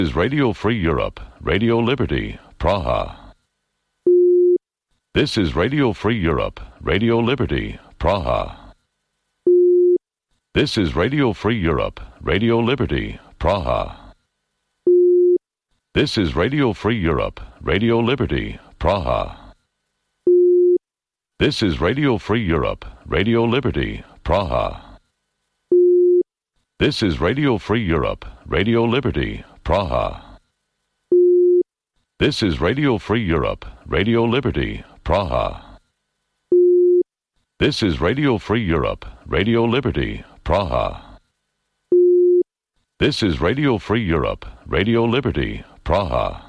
is Radio Free Europe, Radio Liberty, Praha. This is Radio Free Europe, Radio Liberty, Praha. This is Radio Free Europe, Radio Liberty, Praha. This is Radio Free Europe, Radio Liberty, Praha. This is Radio Free Europe, Radio Liberty, Praha. This is Radio Free Europe, Radio Liberty, Praha. This is Radio Free Europe, Radio Liberty, Praha. This is Radio Free Europe, Radio Liberty, Praha. This is Radio Free Europe, Radio Liberty, Praha.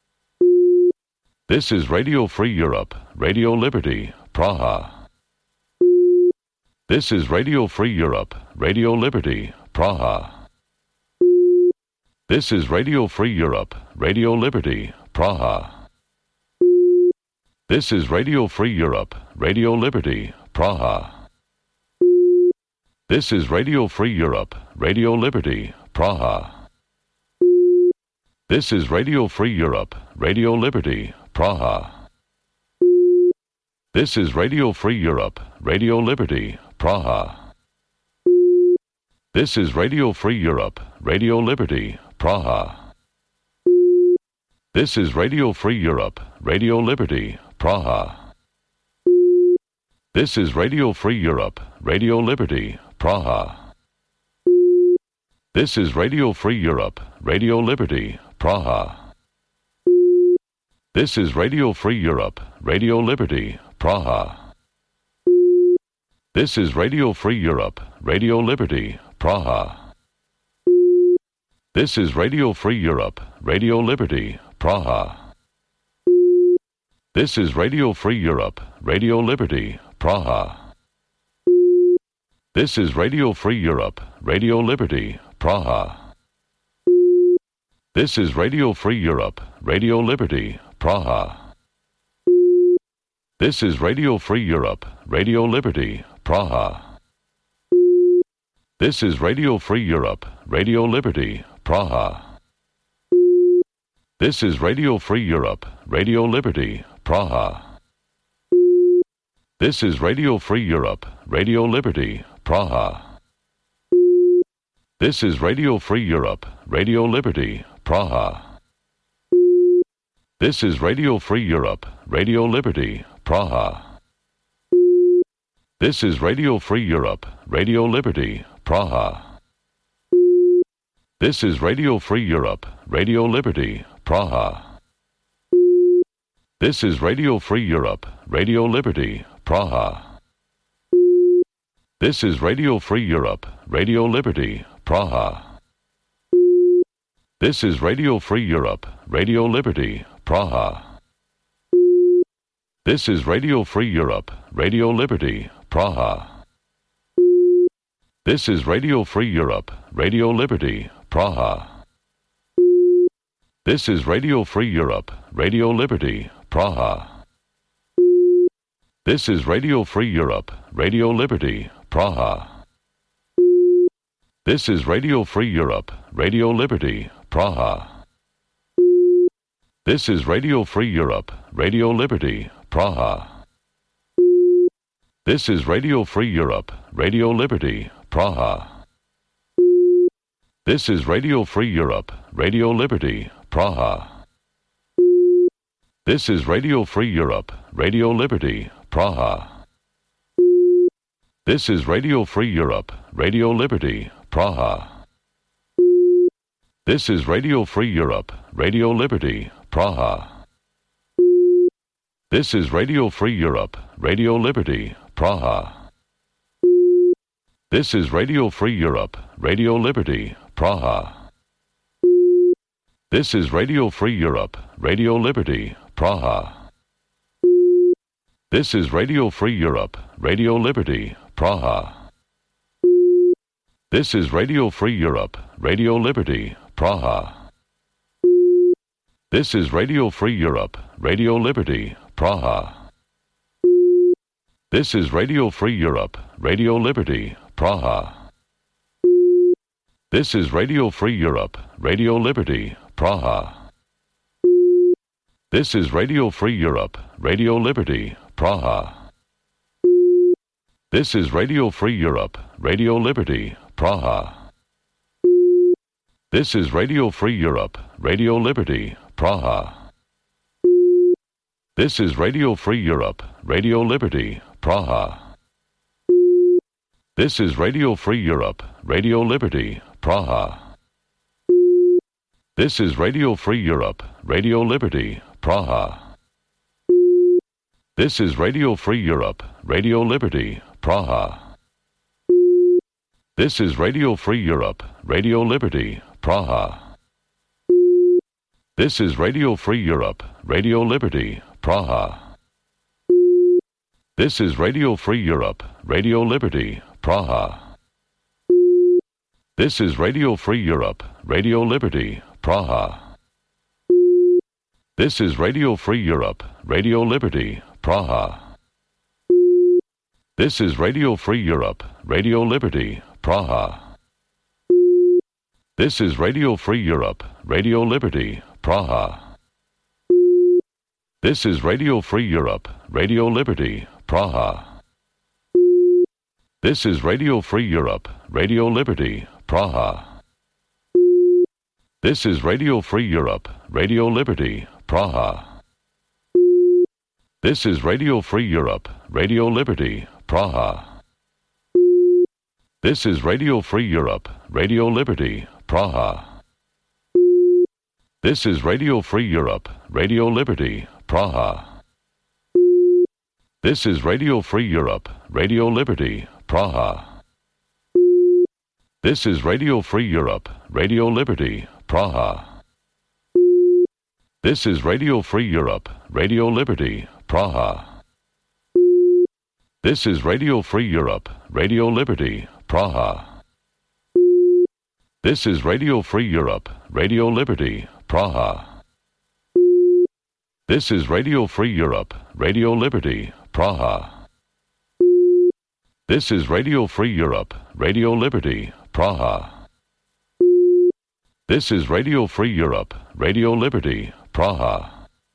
This is Radio Free Europe, Radio Liberty, Praha. This is Radio Free Europe, Radio Liberty, Praha. This is Radio Free Europe, Radio Liberty, Praha. This is Radio Free Europe, Radio Liberty, Praha. This is Radio Free Europe, Radio Liberty, Praha. This is Radio Free Europe, Radio Liberty, Praha. This is Radio Free Europe, Radio Liberty, Praha. This is Radio Free Europe, Radio Liberty, Praha. This is Radio Free Europe, Radio Liberty, Praha. This is Radio Free Europe, Radio Liberty, Praha. This is Radio Free Europe, Radio Liberty, Praha. This is Radio Free Europe, Radio Liberty, Praha. This is Radio Free Europe, Radio Liberty, Praha. This is Radio Free Europe, Radio Liberty, Praha. This is Radio Free Europe, Radio Liberty, Praha. This is Radio Free Europe, Radio Liberty, Praha. This is Radio Free Europe, Radio Liberty, Praha. This is Radio Free Europe, Radio Liberty, Praha. This is Radio Free Europe, Radio Liberty, Praha. This is Radio Free Europe, Radio Liberty, Praha. This is Radio Free Europe, Radio Liberty, Praha. This is Radio Free Europe, Radio Liberty, Praha. This is Radio Free Europe, Radio Liberty, Praha. This is Radio Free Europe, Radio Liberty, Praha. This is Radio Free Europe, Radio Liberty, Praha. This is Radio Free Europe, Radio Liberty, Praha. This is Radio Free Europe, Radio Liberty, Praha. This is Radio Free Europe, Radio Liberty, Praha. This is Radio Free Europe, Radio Liberty, Praha. This is Radio Free Europe, Radio Liberty, Praha. This is Radio Free Europe, Radio Liberty, Praha. This is Radio Free Europe, Radio Liberty, Praha. This is Radio Free Europe, Radio Liberty, Praha. This is Radio Free Europe, Radio Liberty, Praha. This is Radio Free Europe, Radio Liberty, Praha. This is Radio Free Europe, Radio Liberty, Praha. This is Radio Free Europe, Radio Liberty, Praha. This is Radio Free Europe, Radio Liberty, Praha. This is Radio Free Europe, Radio Liberty, Praha. This is Radio Free Europe, Radio Liberty, Praha. This is Radio Free Europe, Radio Liberty, Praha. This is Radio Free Europe, Radio Liberty, Praha. This is Radio Free Europe, Radio Liberty, Praha. This is Radio Free Europe, Radio Liberty, Praha. This is Radio Free Europe, Radio Liberty, Praha. This is Radio Free Europe, Radio Liberty, Praha. This is Radio Free Europe, Radio Liberty, Praha. This is Radio Free Europe, Radio Liberty, Praha. This is Radio Free Europe, Radio Liberty, Praha. This is Radio Free Europe, Radio Liberty, Praha. This is Radio Free Europe, Radio Liberty, Praha. This is Radio Free Europe, Radio Liberty, Praha. This is Radio Free Europe, Radio Liberty, Praha. This is Radio Free Europe, Radio Liberty, Praha. This is Radio Free Europe, Radio Liberty, Praha. This is Radio Free Europe, Radio Liberty, Praha. This is Radio Free Europe, Radio Liberty, Praha. This is Radio Free Europe, Radio Liberty, Praha. This is Radio Free Europe, Radio Liberty, Praha. This is Radio Free Europe, Radio Liberty, Praha. This is Radio Free Europe, Radio Liberty, Praha. This is Radio Free Europe, Radio Liberty, Praha. This is Radio Free Europe, Radio Liberty, Praha. This is Radio Free Europe, Radio Liberty, Praha. This is Radio Free Europe, Radio Liberty, Praha. This is Radio Free Europe, Radio Liberty, Praha. This is Radio Free Europe, Radio Liberty, Praha. This is Radio Free Europe, Radio Liberty, Praha. This is Radio Free Europe, Radio Liberty, Praha. This is Radio Free Europe, Radio Liberty, Praha. This is Radio Free Europe, Radio Liberty, Praha. This is Radio Free Europe, Radio Liberty, Praha. This is Radio Free Europe, Radio Liberty, Praha. This is Radio Free Europe, Radio Liberty, Praha. This is Radio Free Europe, Radio Liberty, Praha.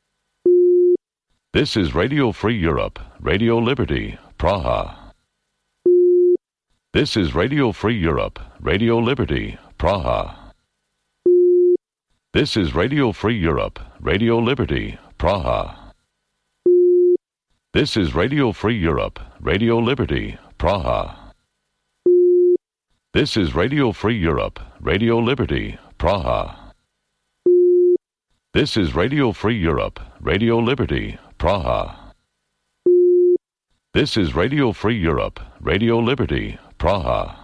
This is Radio Free Europe, Radio Liberty, Praha. This is Radio Free Europe, Radio Liberty, Praha. This is Radio Free Europe, Radio Liberty, Praha. This is Radio Free Europe, Radio Liberty, Praha. This is Radio Free Europe, Radio Liberty, Praha. This is Radio Free Europe, Radio Liberty, Praha. This is Radio Free Europe, Radio Liberty, Praha.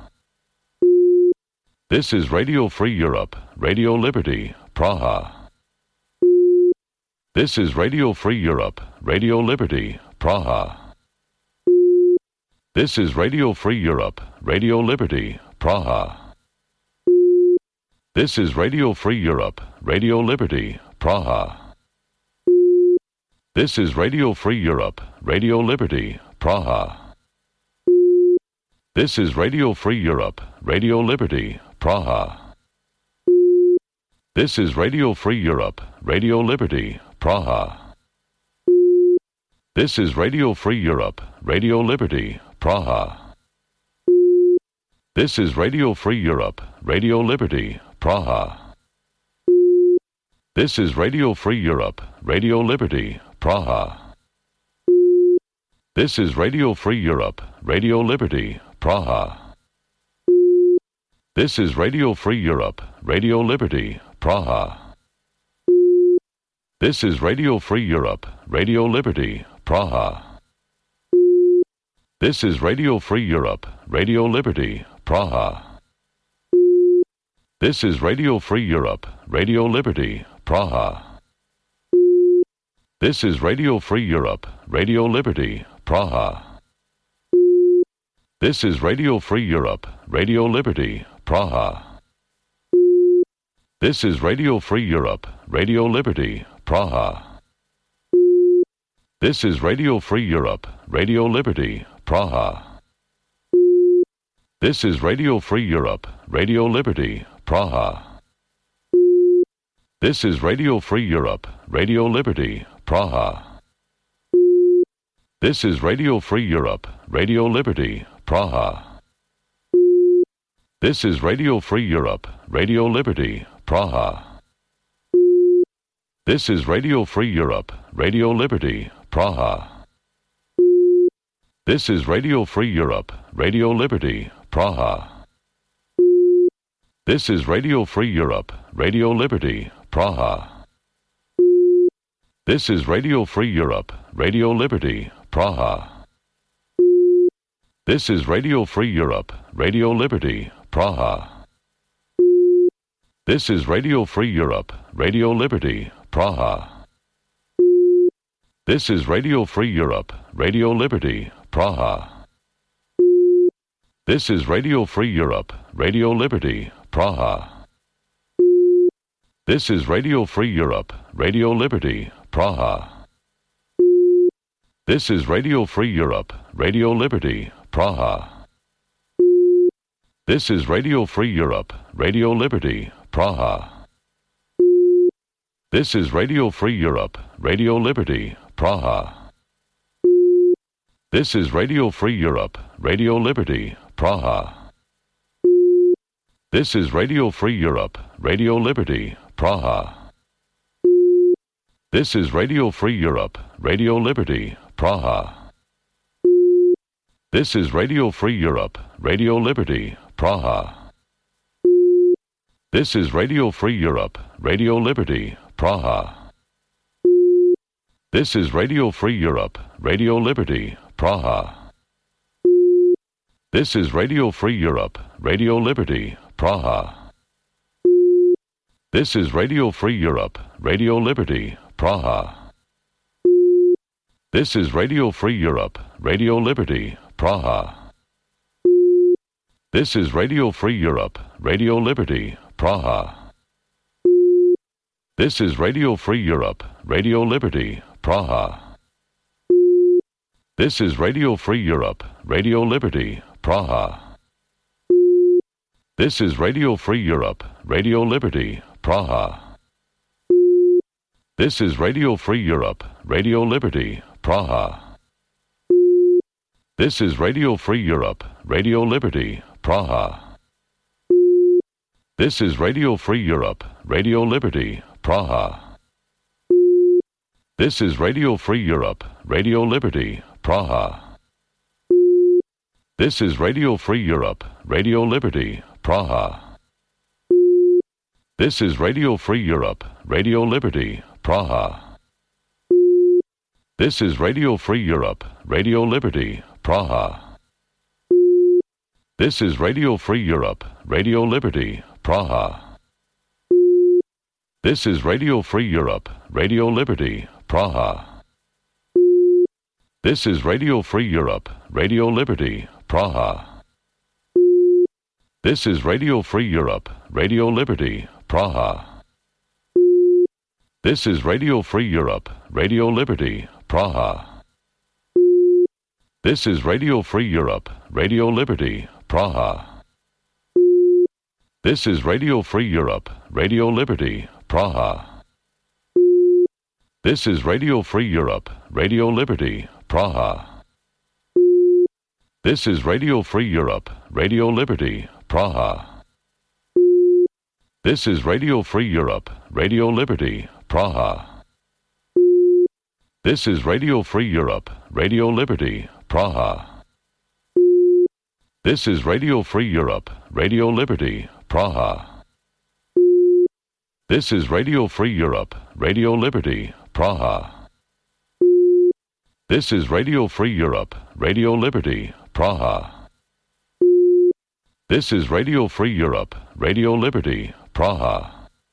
This is Radio Free Europe, Radio Liberty, Praha. This is Radio Free Europe, Radio Liberty, Praha. This is Radio Free Europe, Radio Liberty, Praha. This is Radio Free Europe, Radio Liberty, Praha. This is Radio Free Europe, Radio Liberty, Praha. This is Radio Free Europe, Radio Liberty, Praha. This is Radio Free Europe, Radio Liberty, Praha. This is Radio Free Europe, Radio Liberty, Praha. This is Radio Free Europe, Radio Liberty, Praha. This is Radio Free Europe, Radio Liberty, Praha. This is Radio Free Europe, Radio Liberty, Praha. This is Radio Free Europe, Radio Liberty, Praha. This is Radio Free Europe, Radio Liberty, Praha. This is Radio Free Europe, Radio Liberty, Praha. This is Radio Free Europe, Radio Liberty, Praha. This is Radio Free Europe, Radio Liberty, Praha. This is Radio Free Europe, Radio Liberty, Praha. This is Radio Free Europe, Radio Liberty, Praha. This is Radio Free Europe, Radio Liberty, Praha. This is Radio Free Europe, Radio Liberty, Praha. This is Radio Free Europe, Radio Liberty, Praha. This is Radio Free Europe, Radio Liberty, Praha. This is Radio Free Europe, Radio Liberty, Praha. This is Radio Free Europe, Radio Liberty, Praha. This is Radio Free Europe, Radio Liberty, Praha. This is Radio Free Europe, Radio Liberty, Praha. This is Radio Free Europe, Radio Liberty, Praha. This is Radio Free Europe, Radio Liberty, Praha. This is Radio Free Europe, Radio Liberty, Praha. This is Radio Free Europe, Radio Liberty, Praha. This is Radio Free Europe, Radio Liberty, Praha. This is Radio Free Europe, Radio Liberty, Praha. This is Radio Free Europe, Radio Liberty, Praha. This is Radio Free Europe, Radio Liberty, Praha. This is Radio Free Europe, Radio Liberty, Praha. This is Radio Free Europe, Radio Liberty, Praha. This is Radio Free Europe, Radio Liberty, Praha. This is Radio Free Europe, Radio Liberty, Praha. This is Radio Free Europe, Radio Liberty, Praha. This is Radio Free Europe, Radio Liberty, Praha. This is Radio Free Europe, Radio Liberty, Praha. This is Radio Free Europe, Radio Liberty, Praha. This is Radio Free Europe, Radio Liberty, Praha. This is Radio Free Europe, Radio Liberty, Praha. This is Radio Free Europe, Radio Liberty, Praha. This is Radio Free Europe, Radio Liberty, Praha. This is Radio Free Europe, Radio Liberty, Praha. This is Radio Free Europe, Radio Liberty, Praha. This is Radio Free Europe, Radio Liberty, Praha. This is Radio Free Europe, Radio Liberty, Praha. This is Radio Free Europe, Radio Liberty, Praha. This is Radio Free Europe, Radio Liberty, Praha. This is Radio Free Europe, Radio Liberty, Praha. This is Radio Free Europe, Radio Liberty, Praha. This is Radio Free Europe, Radio Liberty, Praha. This is Radio Free Europe, Radio Liberty, Praha. This is Radio Free Europe, Radio Liberty, Praha. This is Radio Free Europe, Radio Liberty, Praha. This is Radio Free Europe, Radio Liberty, Praha. This is Radio Free Europe, Radio Liberty, Praha. This is Radio Free Europe, Radio Liberty, Praha. This is Radio Free Europe, Radio Liberty, Praha. This is Radio Free Europe, Radio Liberty, Praha. This is Radio Free Europe, Radio Liberty, Praha. This is Radio Free Europe, Radio Liberty, Praha. This is Radio Free Europe, Radio Liberty, Praha. This is Radio Free Europe, Radio Liberty, Praha. This is Radio Free Europe, Radio Liberty, Praha. This is Radio Free Europe, Radio Liberty, Praha. This is Radio Free Europe, Radio Liberty, Praha.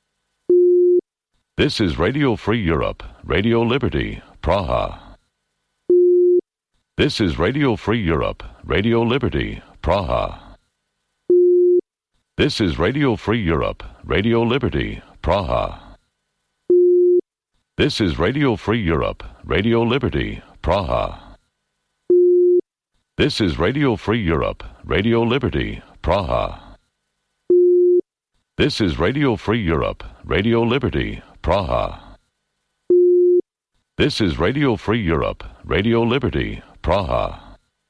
This is Radio Free Europe, Radio Liberty, Praha. This is Radio Free Europe, Radio Liberty, Praha. This is Radio Free Europe, Radio Liberty, Praha. This is Radio Free Europe, Radio Liberty, Praha. This is Radio Free Europe, Radio Liberty, Praha. This is Radio Free Europe, Radio Liberty, Praha. This is Radio Free Europe, Radio Liberty, Praha.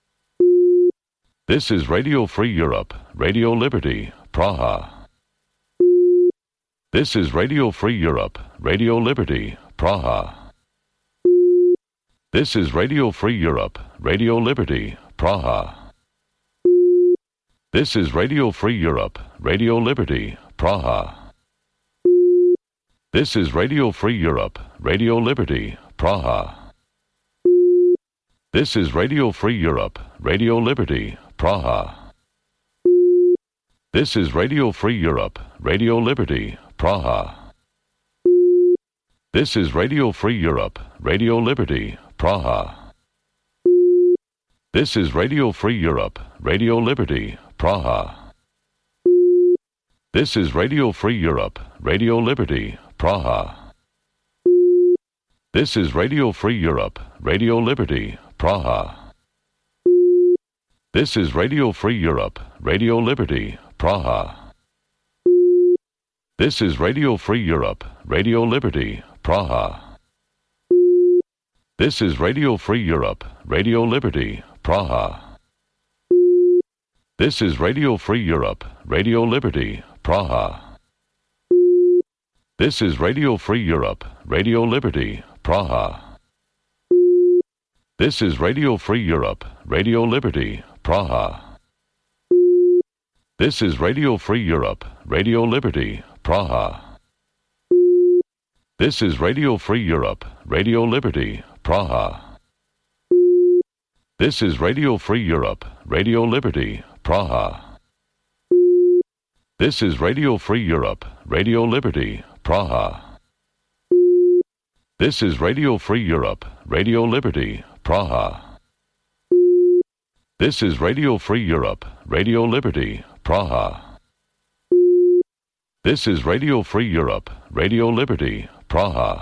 This is Radio Free Europe, Radio Liberty, Praha. This is Radio Free Europe, Radio Liberty, Praha. This is Radio Free Europe, Radio Liberty, Praha. This is Radio Free Europe, Radio Liberty, Praha. This is Radio Free Europe, Radio Liberty, Praha. This is Radio Free Europe, Radio Liberty, Praha. This is Radio Free Europe, Radio Liberty, Praha. This is Radio Free Europe, Radio Liberty, Praha. This is Radio Free Europe, Radio Liberty, Praha. This is Radio Free Europe, Radio Liberty, Praha. This is Radio Free Europe, Radio Liberty, Praha. This is Radio Free Europe, Radio Liberty, Praha. This is Radio Free Europe, Radio Liberty, Praha. This is Radio Free Europe, Radio Liberty, Praha. This is Radio Free Europe, Radio Liberty, Praha. This is Radio Free Europe, Radio Liberty, Praha. This is Radio Free Europe, Radio Liberty, Praha. This is Radio Free Europe, Radio Liberty, Praha. This is Radio Free Europe, Radio Liberty, Praha. This is Radio Free Europe, Radio Liberty, Praha. This is Radio Free Europe, Radio Liberty, Praha. This is Radio Free Europe, Radio Liberty, Praha. This is Radio Free Europe, Radio Liberty, Praha. This is Radio Free Europe, Radio Liberty, Praha.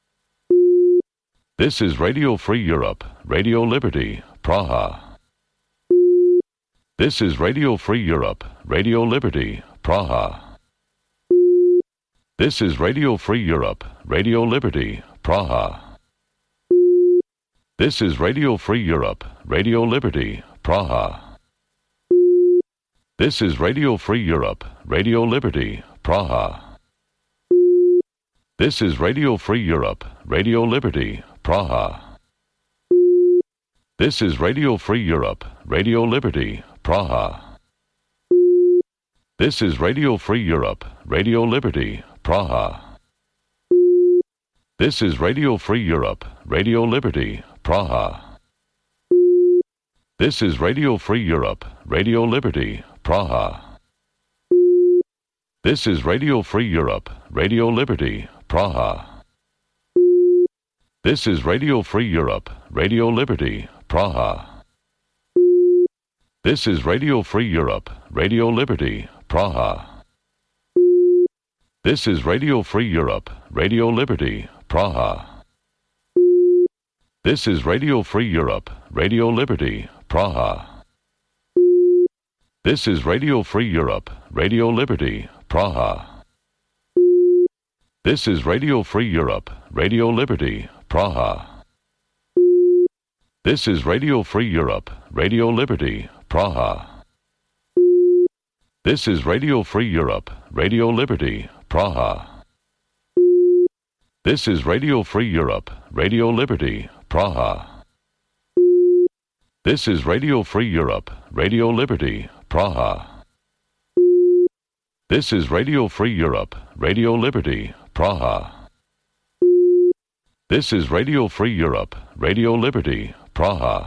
This is Radio Free Europe, Radio Liberty, Praha. This is Radio Free Europe, Radio Liberty, Praha. This is Radio Free Europe, Radio Liberty, Praha. This is Radio Free Europe, Radio Liberty, Praha. This is Radio Free Europe, Radio Liberty, Praha. This is Radio Free Europe, Radio Liberty, Praha. This is Radio Free Europe, Radio Liberty, Praha. This is Radio Free Europe, Radio Liberty, Praha. This is Radio Free Europe, Radio Liberty, Praha. This is Radio Free Europe, Radio Liberty, Praha. This is Radio Free Europe, Radio Liberty, Praha. This is Radio Free Europe, Radio Liberty, Praha. This is Radio Free Europe, Radio Liberty, Praha. This is Radio Free Europe, Radio Liberty, Praha. This is Radio Free Europe, Radio Liberty, Praha. This is Radio Free Europe, Radio Liberty, Praha. This is Radio Free Europe, Radio Liberty, Praha. This is Radio Free Europe, Radio Liberty, Praha. This is Radio Free Europe, Radio Liberty, Praha. This is Radio Free Europe, Radio Liberty, Praha. This is Radio Free Europe, Radio Liberty, Praha. This is Radio Free Europe, Radio Liberty, Praha. This is Radio Free Europe, Radio Liberty, Praha.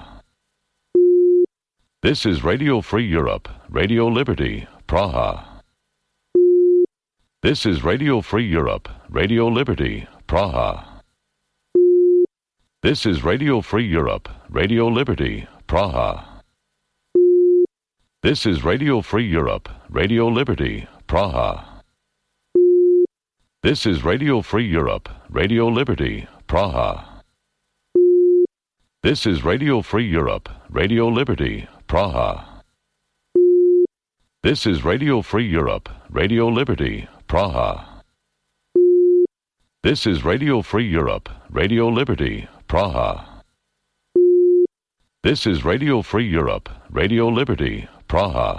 This is Radio Free Europe, Radio Liberty, Praha. This is Radio Free Europe, Radio Liberty, Praha. This is Radio Free Europe, Radio Liberty, Praha. This is Radio Free Europe, Radio Liberty, Praha. This is Radio Free Europe, Radio Liberty, Praha. This is Radio Free Europe, Radio Liberty, Praha. This is Radio Free Europe, Radio Liberty, Praha. This is Radio Free Europe, Radio Liberty, Praha. This is Radio Free Europe, Radio Liberty, Praha.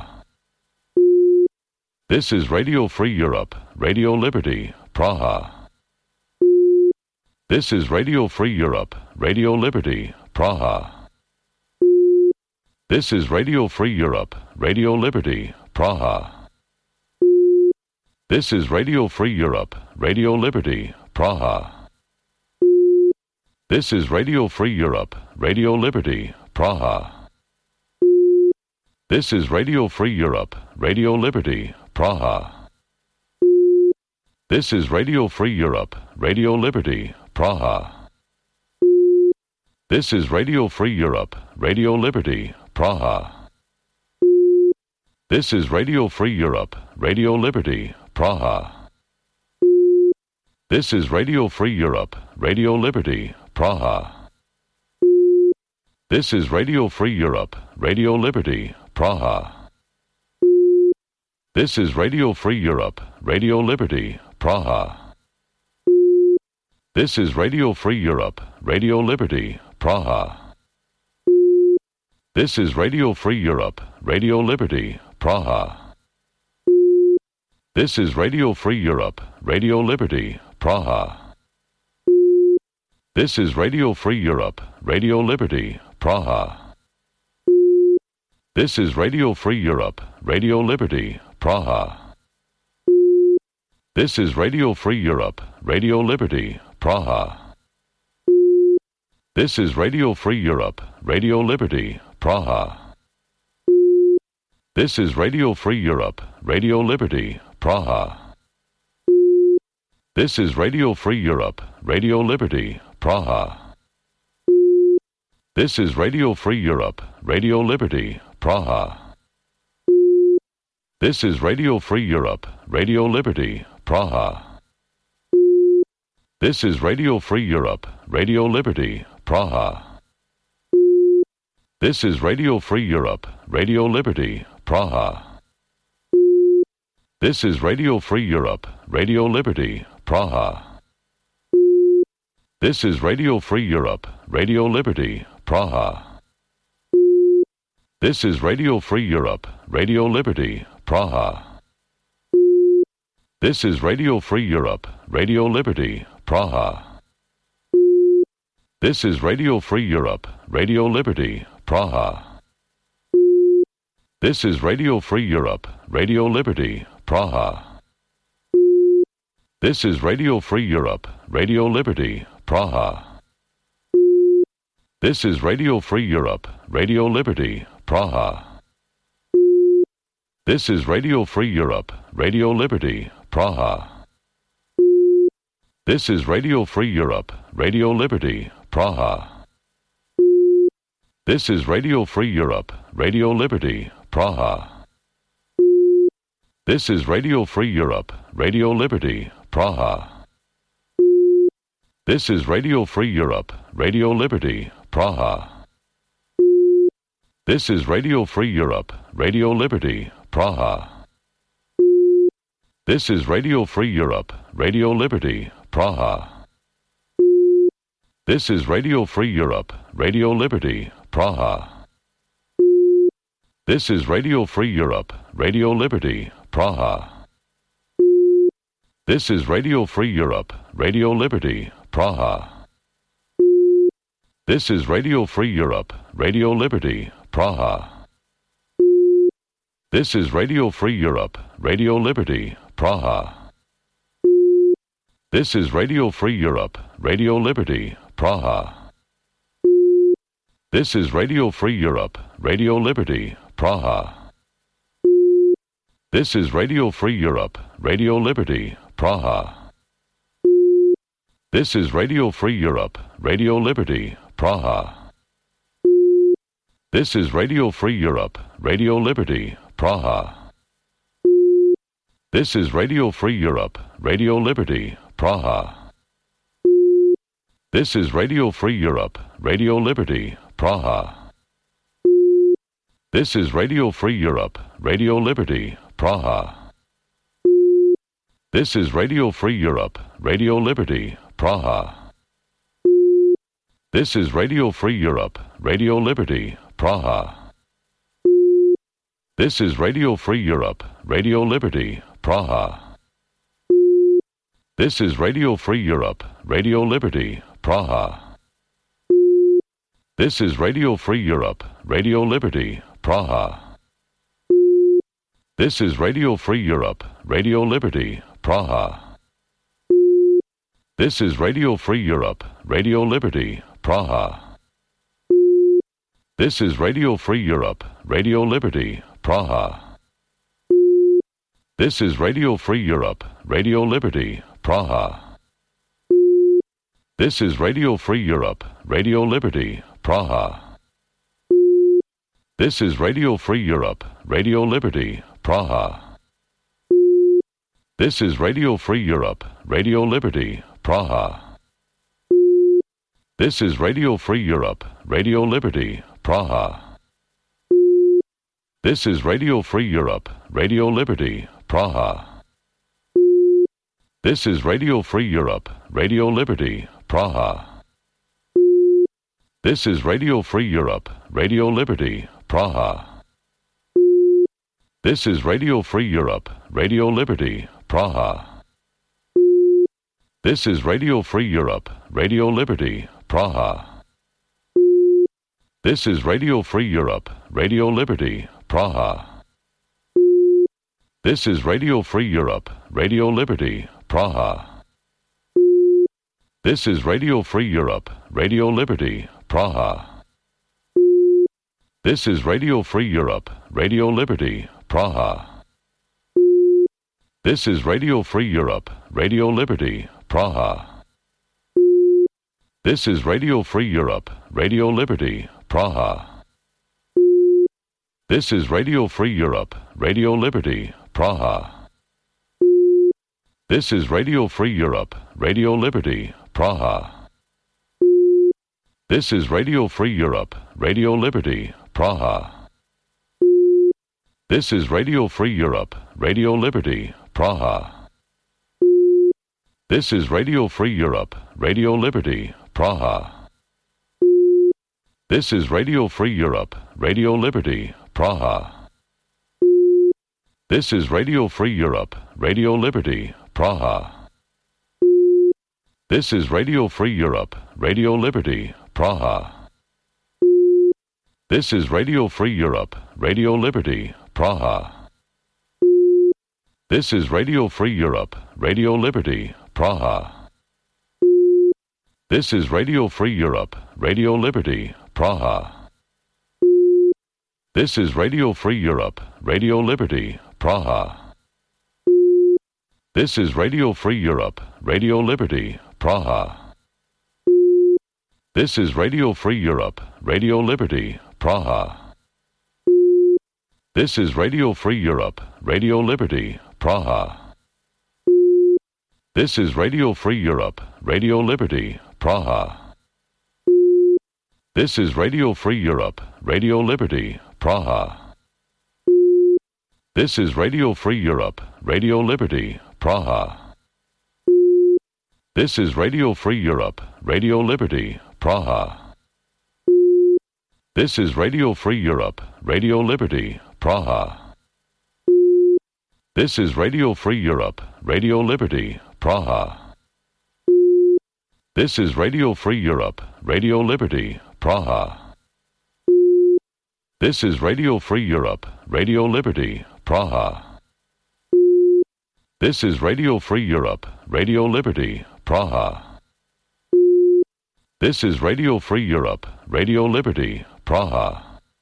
This is Radio Free Europe, Radio Liberty, Praha. This is Radio Free Europe, Radio Liberty, Praha. This is Radio Free Europe, Radio Liberty, Praha. This is Radio Free Europe, Radio Liberty, Praha. This is Radio Free Europe, Radio Liberty, Praha. This is Radio Free Europe, Radio Liberty, Praha. This is Radio Free Europe, Radio Liberty, Praha. This is Radio Free Europe, Radio Liberty, Praha. This is Radio Free Europe, Radio Liberty, Praha. This is Radio Free Europe, Radio Liberty, Praha. This is Radio Free Europe, Radio Liberty, Praha. This is Radio Free Europe, Radio Liberty, Praha. This is Radio Free Europe, Radio Liberty, Praha. This is Radio Free Europe, Radio Liberty, Praha. This is Radio Free Europe, Radio Liberty, Praha. This is Radio Free Europe, Radio Liberty, Praha. This is Radio Free Europe, Radio Liberty, Praha. This is Radio Free Europe, Radio Liberty, Praha. This is Radio Free Europe, Radio Liberty, Praha. This is Radio Free Europe, Radio Liberty, Praha. This is Radio Free Europe, Radio Liberty, Praha. This is Radio Free Europe, Radio Liberty, Praha. This is Radio Free Europe, Radio Liberty, Praha. This is Radio Free Europe, Radio Liberty, Praha. This is Radio Free Europe, Radio Liberty, Praha. This is Radio Free Europe, Radio Liberty, Praha. This is Radio Free Europe, Radio Liberty, Praha. This is Radio Free Europe, Radio Liberty, Praha. This is Radio Free Europe, Radio Liberty, Praha. This is Radio Free Europe, Radio Liberty, Praha. This is Radio Free Europe, Radio Liberty, Praha. This is Radio Free Europe, Radio Liberty, Praha. This is Radio Free Europe, Radio Liberty, Praha. This is Radio Free Europe, Radio Liberty, Praha. This is Radio Free Europe, Radio Liberty, Praha. This is Radio Free Europe, Radio Liberty, Praha. This is Radio Free Europe, Radio Liberty, Praha. This is Radio Free Europe, Radio Liberty, Praha. This is Radio Free Europe, Radio Liberty, Praha. This is Radio Free Europe, Radio Liberty, Praha. This is Radio Free Europe, Radio Liberty, Praha. This is Radio Free Europe, Radio Liberty, Praha. This is Radio Free Europe, Radio Liberty, Praha. This is Radio Free Europe, Radio Liberty, Praha. This is Radio Free Europe, Radio Liberty, Praha. This is Radio Free Europe, Radio Liberty, Praha. This is Radio Free Europe, Radio Liberty, Praha. This is Radio Free Europe, Radio Liberty, Praha. This is Radio Free Europe, Radio Liberty, Praha. This is Radio Free Europe, Radio Liberty, Praha. This is Radio Free Europe, Radio Liberty, Praha. This is Radio Free Europe, Radio Liberty, Praha. This is Radio Free Europe, Radio Liberty, Praha. This is Radio Free Europe, Radio Liberty, Praha. This is Radio Free Europe, Radio Liberty, Praha. This is Radio Free Europe, Radio Liberty, Praha. This is Radio Free Europe, Radio Liberty, Praha. This is Radio Free Europe, Radio Liberty, Praha. This is Radio Free Europe, Radio Liberty, Praha. This is Radio Free Europe, Radio Liberty, Praha. This is Radio Free Europe, Radio Liberty, Praha. This is Radio Free Europe, Radio Liberty, Praha. This is Radio Free Europe, Radio Liberty, Praha. This is Radio Free Europe, Radio Liberty, Praha. This is Radio Free Europe, Radio Liberty, Praha. This is Radio Free Europe, Radio Liberty, Praha. This is Radio Free Europe, Radio Liberty, Praha. This is Radio Free Europe, Radio Liberty, Praha. This is Radio Free Europe, Radio Liberty, Praha. This is Radio Free Europe, Radio Liberty, Praha. This is Radio Free Europe, Radio Liberty, Praha. This is Radio Free Europe, Radio Liberty, Praha. This is Radio Free Europe, Radio Liberty, Praha. This is Radio Free Europe, Radio Liberty, Praha. This is Radio Free Europe, Radio Liberty, Praha. This is Radio Free Europe, Radio Liberty, Praha. This is Radio Free Europe, Radio Liberty, Praha. This is Radio Free Europe, Radio Liberty, Praha. This is Radio Free Europe, Radio Liberty, Praha. This is Radio Free Europe, Radio Liberty, Praha. This is Radio Free Europe, Radio Liberty, Praha. This is Radio Free Europe, Radio Liberty, Praha. This is Radio Free Europe, Radio Liberty, Praha. This is Radio Free Europe, Radio Liberty, Praha. This is Radio Free Europe, Radio Liberty, Praha. This is Radio Free Europe, Radio Liberty, Praha. This is Radio Free Europe, Radio Liberty, Praha. This is Radio Free Europe, Radio Liberty, Praha. This is Radio Free Europe, Radio Liberty, Praha. This is Radio Free Europe, Radio Liberty, Praha. This is Radio Free Europe, Radio Liberty, Praha. This is Radio Free Europe, Radio Liberty, Praha. This is Radio Free Europe, Radio Liberty, Praha. This is Radio Free Europe, Radio Liberty, Praha. This is Radio Free Europe, Radio Liberty, Praha. This is Radio Free Europe, Radio Liberty, Praha. This is Radio Free Europe, Radio Liberty, Praha. This is Radio Free Europe, Radio Liberty, Praha. This is Radio Free Europe, Radio Liberty, Praha. This is Radio Free Europe, Radio Liberty, Praha. This is Radio Free Europe, Radio Liberty, Praha. This is Radio Free Europe, Radio Liberty, Praha.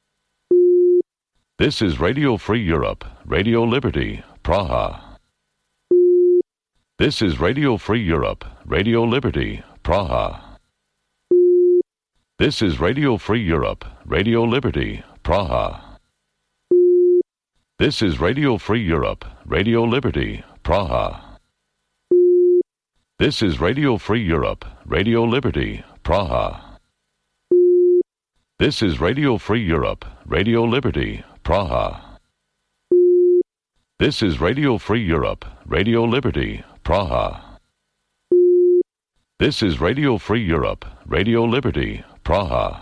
This is Radio Free Europe, Radio Liberty, Praha. This is Radio Free Europe, Radio Liberty, Praha. This is Radio Free Europe, Radio Liberty, Praha. This is Radio Free Europe, Radio Liberty, Praha. This is Radio Free Europe, Radio Liberty, Praha. This is Radio Free Europe, Radio Liberty, Praha. This is Radio Free Europe, Radio Liberty, Praha. This is Radio Free Europe, Radio Liberty, Praha.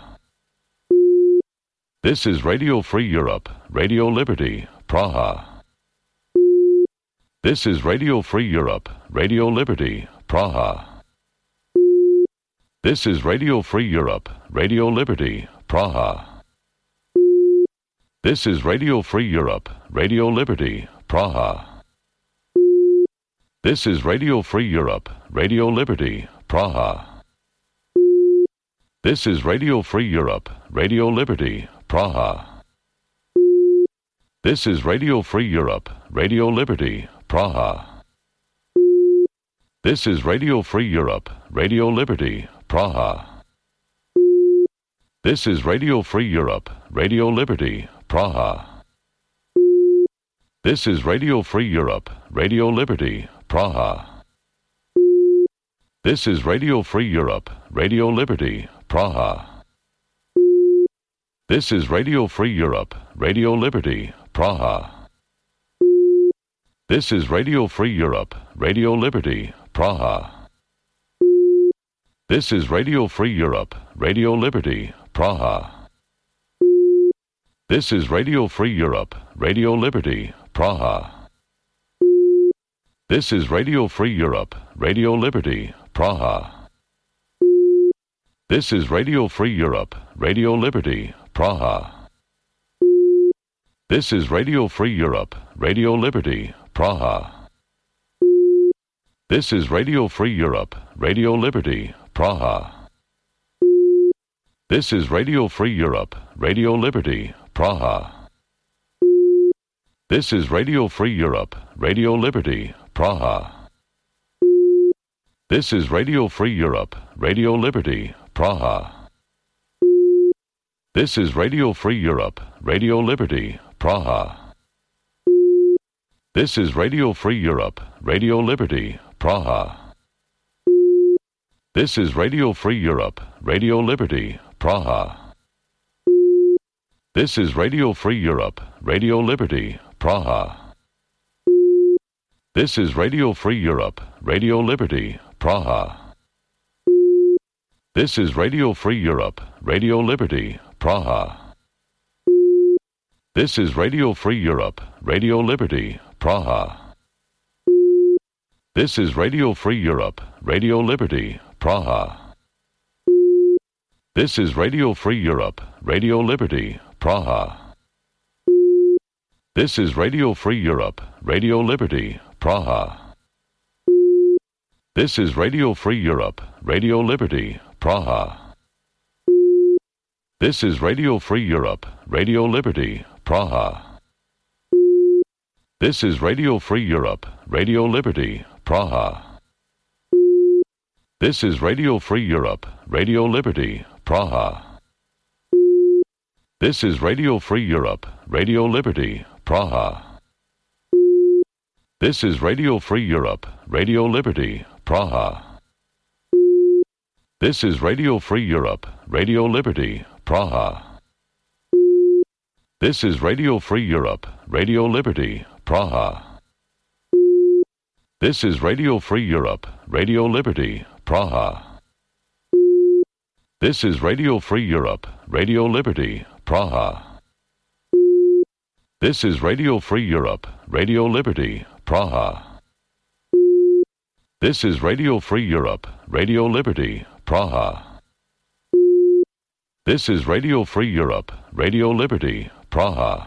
This is Radio Free Europe, Radio Liberty, Praha. This is Radio Free Europe, Radio Liberty, Praha. This is Radio Free Europe, Radio Liberty, Praha. This is Radio Free Europe, Radio Liberty, Praha. This is Radio Free Europe, Radio Liberty, Praha. This is Radio Free Europe, Radio Liberty, Praha. This is Radio Free Europe, Radio Liberty, Praha. This is Radio Free Europe, Radio Liberty, Praha. This is Radio Free Europe, Radio Liberty, Praha. This is Radio Free Europe, Radio Liberty, Praha. This is Radio Free Europe, Radio Liberty, Praha. This is Radio Free Europe, Radio Liberty, Praha. This is Radio Free Europe, Radio Liberty, Praha. This is Radio Free Europe, Radio Liberty, Praha. This is Radio Free Europe, Radio Liberty, Praha. This is Radio Free Europe, Radio Liberty, Praha. This is Radio Free Europe, Radio Liberty, Praha. This is Radio Free Europe, Radio Liberty, Praha. This is Radio Free Europe, Radio Liberty, Praha. This is Radio Free Europe, Radio Liberty, Praha. This is Radio Free Europe, Radio Liberty, Praha. This is Radio Free Europe, Radio Liberty, Praha. This is Radio Free Europe, Radio Liberty, Praha. This is Radio Free Europe, Radio Liberty, Praha. This is Radio Free Europe, Radio Liberty, Praha. This is Radio Free Europe, Radio Liberty, Praha. This is Radio Free Europe, Radio Liberty, Praha. This is Radio Free Europe, Radio Liberty, Praha. This is Radio Free Europe, Radio Liberty, Praha. This is Radio Free Europe, Radio Liberty, Praha. This is Radio Free Europe, Radio Liberty, Praha. This is Radio Free Europe, Radio Liberty, Praha. This is Radio Free Europe, Radio Liberty, Praha. This is Radio Free Europe, Radio Liberty, Praha. This is Radio Free Europe, Radio Liberty, Praha. This is Radio Free Europe, Radio Liberty, Praha. This is Radio Free Europe, Radio Liberty, Praha. This is Radio Free Europe, Radio Liberty, Praha. This is Radio Free Europe, Radio Liberty, Praha. This is Radio Free Europe, Radio Liberty, Praha. This is Radio Free Europe, Radio Liberty, Praha. This is Radio Free Europe, Radio Liberty, Praha. This is Radio Free Europe, Radio Liberty, Praha. This is Radio Free Europe, Radio Liberty, Praha. This is Radio Free Europe, Radio Liberty, Praha.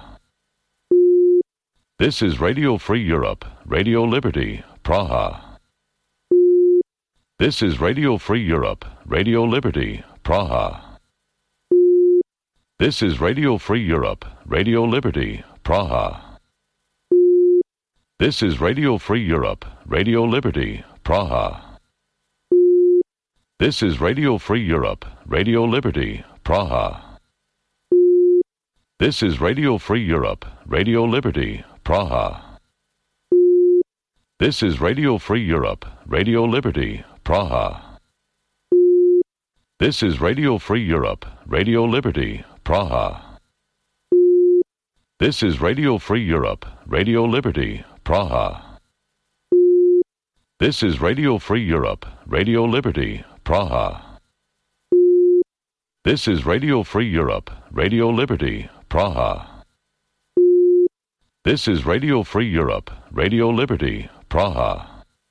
This is Radio Free Europe, Radio Liberty, Praha. This is Radio Free Europe, Radio Liberty, Praha. This is Radio Free Europe, Radio Liberty, Praha. This is Radio Free Europe, Radio Liberty, Praha. This is Radio Free Europe, Radio Liberty, Praha. This is Radio Free Europe, Radio Liberty, Praha. This is Radio Free Europe, Radio Liberty, Praha. This is Radio Free Europe, Radio Liberty, Praha. This is Radio Free Europe, Radio Liberty, Praha. This is Radio Free Europe, Radio Liberty, Praha. This is Radio Free Europe, Radio Liberty, Praha. This is Radio Free Europe, Radio Liberty, Praha.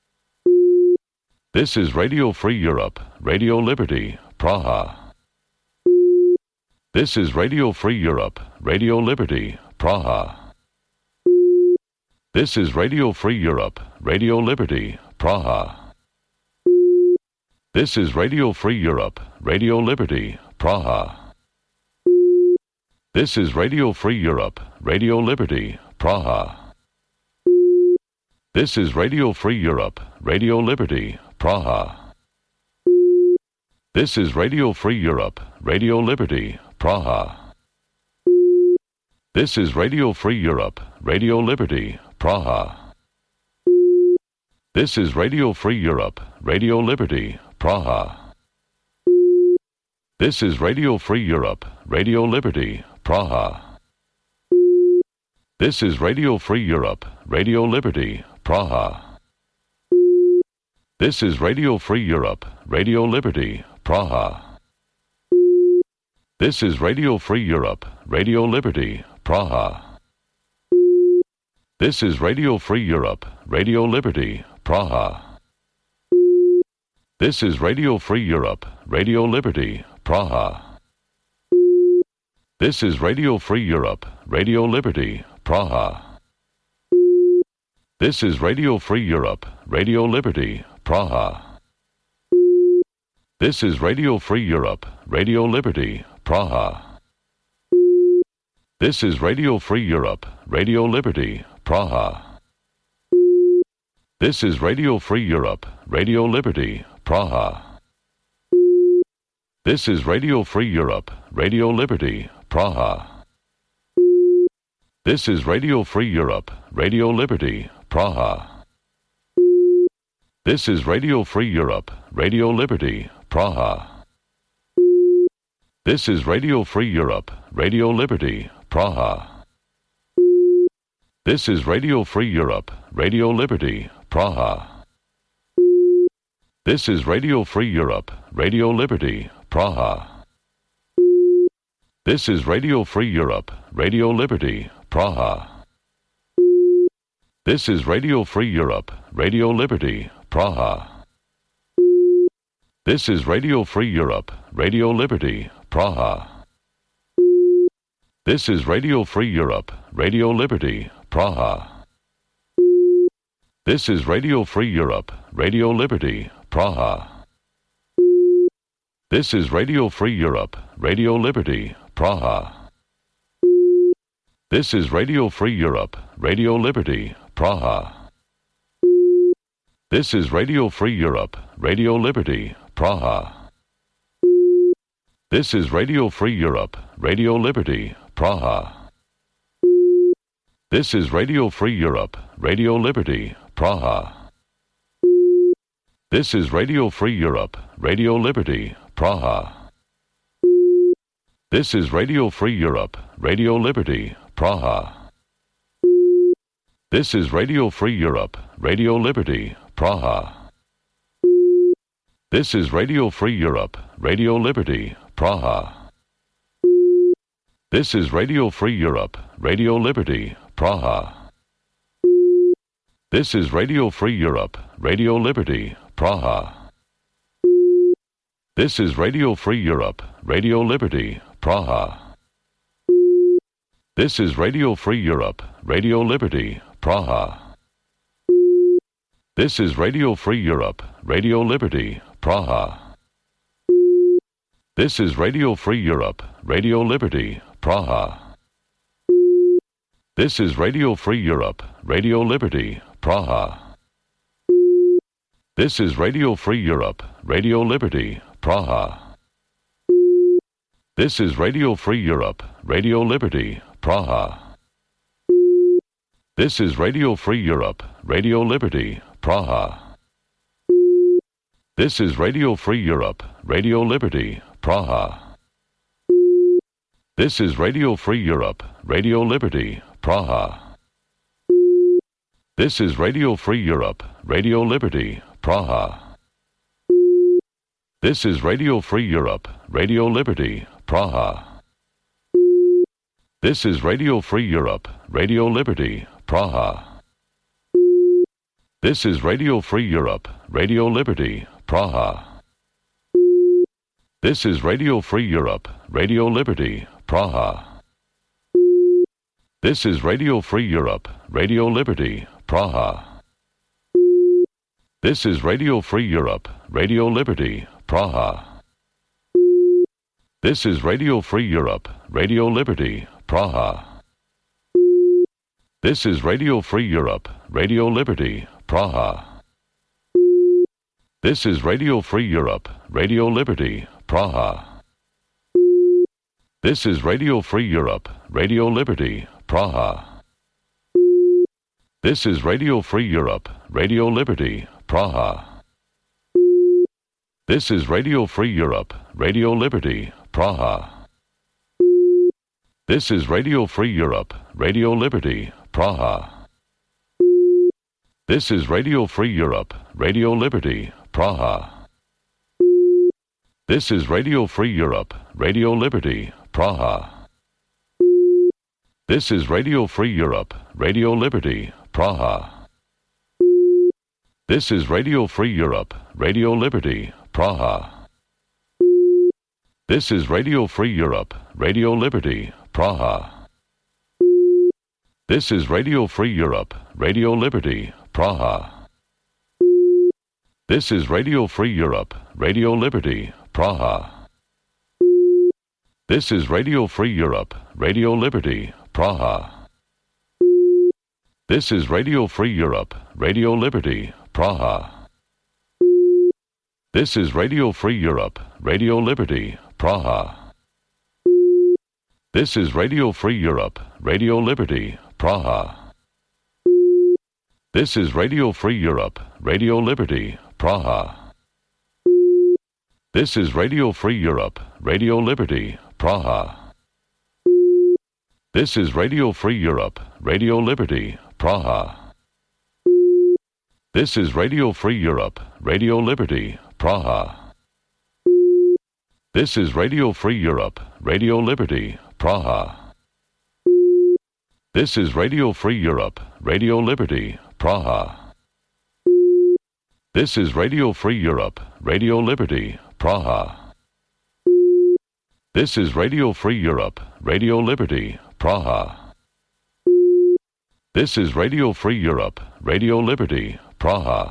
This is Radio Free Europe, Radio Liberty, Praha. This is Radio Free Europe, Radio Liberty, Praha. This is Radio Free Europe, Radio Liberty, Praha. This is Radio Free Europe, Radio Liberty, Praha. This is Radio Free Europe, Radio Liberty, Praha. This is Radio Free Europe, Radio Liberty, Praha. This is Radio Free Europe, Radio Liberty, Praha. This is Radio Free Europe, Radio Liberty, Praha. This is Radio Free Europe, Radio Liberty, Praha. This is Radio Free Europe, Radio Liberty, Praha. This is Radio Free Europe, Radio Liberty, Praha. This is Radio Free Europe, Radio Liberty, Praha. This is Radio Free Europe, Radio Liberty, Praha. This is Radio Free Europe, Radio Liberty, Praha. This is Radio Free Europe, Radio Liberty, Praha. This is Radio Free Europe, Radio Liberty, Praha. This is Radio Free Europe, Radio Liberty, Praha. This is Radio Free Europe, Radio Liberty, Praha. This is Radio Free Europe, Radio Liberty, Praha. This is Radio Free Europe, Radio Liberty, Praha. This is Radio Free Europe, Radio Liberty, Praha. This is Radio Free Europe, Radio Liberty, Praha. This is Radio Free Europe, Radio Liberty, Praha. This is Radio Free Europe, Radio Liberty, Praha. This is Radio Free Europe, Radio Liberty, Praha. This is Radio Free Europe, Radio Liberty, Praha. This is Radio Free Europe, Radio Liberty, Praha. This is Radio Free Europe, Radio Liberty, Praha. This is Radio Free Europe, Radio Liberty, Praha. This is Radio Free Europe, Radio Liberty, Praha. This is Radio Free Europe, Radio Liberty, Praha. This is Radio Free Europe, Radio Liberty, Praha. This is Radio Free Europe, Radio Liberty, Praha. This is Radio Free Europe, Radio Liberty, Praha. This is Radio Free Europe, Radio Liberty, Praha. This is Radio Free Europe, Radio Liberty, Praha. This is Radio Free Europe, Radio Liberty, Praha. This is Radio Free Europe, Radio Liberty, Praha. This is Radio Free Europe, Radio Liberty, Praha. This is Radio Free Europe, Radio Liberty, Praha. This is Radio Free Europe, Radio Liberty, Praha. This is Radio Free Europe, Radio Liberty, Praha. This is Radio Free Europe, Radio Liberty, Praha. This is Radio Free Europe, Radio Liberty, Praha. This is Radio Free Europe, Radio Liberty, Praha. This is Radio Free Europe, Radio Liberty, Praha. This is Radio Free Europe, Radio Liberty, Praha. This is Radio Free Europe, Radio Liberty, Praha. This is Radio Free Europe, Radio Liberty, Praha. This is Radio Free Europe, Radio Liberty, Praha. This is Radio Free Europe, Radio Liberty, Praha. This is Radio Free Europe, Radio Liberty, Praha. This is Radio Free Europe, Radio Liberty, Praha. This is Radio Free Europe, Radio Liberty, Praha. This is Radio Free Europe, Radio Liberty, Praha. This is Radio Free Europe, Radio Liberty, Praha. This is Radio Free Europe, Radio Liberty, Praha. This is Radio Free Europe, Radio Liberty, Praha. This is Radio Free Europe, Radio Liberty, Praha. This is Radio Free Europe, Radio Liberty, Praha. This is Radio Free Europe, Radio Liberty, Praha. This is Radio Free Europe, Radio Liberty, Praha. This is Radio Free Europe, Radio Liberty, Praha. This is Radio Free Europe, Radio Liberty, Praha. This is Radio Free Europe, Radio Liberty, Praha. This is Radio Free Europe, Radio Liberty, Praha. This is Radio Free Europe, Radio Liberty, Praha. This is Radio Free Europe, Radio Liberty, Praha. This is Radio Free Europe, Radio Liberty, Praha. This is Radio Free Europe, Radio Liberty, Praha. This is Radio Free Europe, Radio Liberty, Praha. This is Radio Free Europe, Radio Liberty, Praha. This is Radio Free Europe, Radio Liberty, Praha. This is Radio Free Europe, Radio Liberty, Praha. This is Radio Free Europe, Radio Liberty, Praha. This is Radio Free Europe, Radio Liberty, Praha. This is Radio Free Europe, Radio Liberty, Praha. This is Radio Free Europe, Radio Liberty, Praha. This is Radio Free Europe, Radio Liberty, Praha. This is Radio Free Europe, Radio Liberty, Praha. This is Radio Free Europe, Radio Liberty, Praha. This is Radio Free Europe, Radio Liberty, Praha. This is Radio Free Europe, Radio Liberty, Praha. This is Radio Free Europe, Radio Liberty, Praha. This is Radio Free Europe, Radio Liberty, Praha. This is Radio Free Europe, Radio Liberty, Praha.